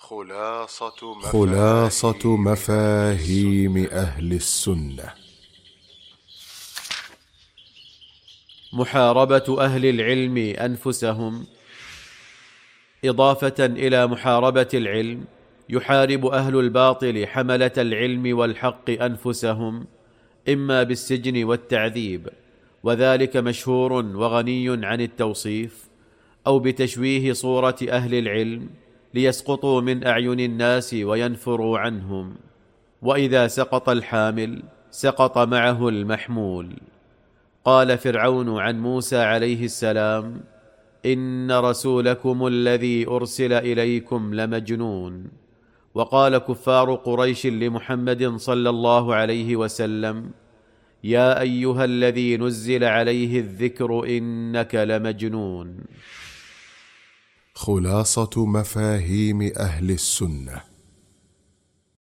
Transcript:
خلاصة مفاهيم أهل السنة. محاربة أهل العلم أنفسهم. إضافة إلى محاربة العلم، يحارب أهل الباطل حملة العلم والحق أنفسهم، إما بالسجن والتعذيب، وذلك مشهور وغني عن التوصيف، أو بتشويه صورة أهل العلم ليسقطوا من أعين الناس وينفروا عنهم، وإذا سقط الحامل سقط معه المحمول. قال فرعون عن موسى عليه السلام: إن رسولكم الذي أرسل إليكم لمجنون. وقال كفار قريش لمحمد صلى الله عليه وسلم: يا أيها الذي نزل عليه الذكر إنك لمجنون. خلاصة مفاهيم أهل السنة.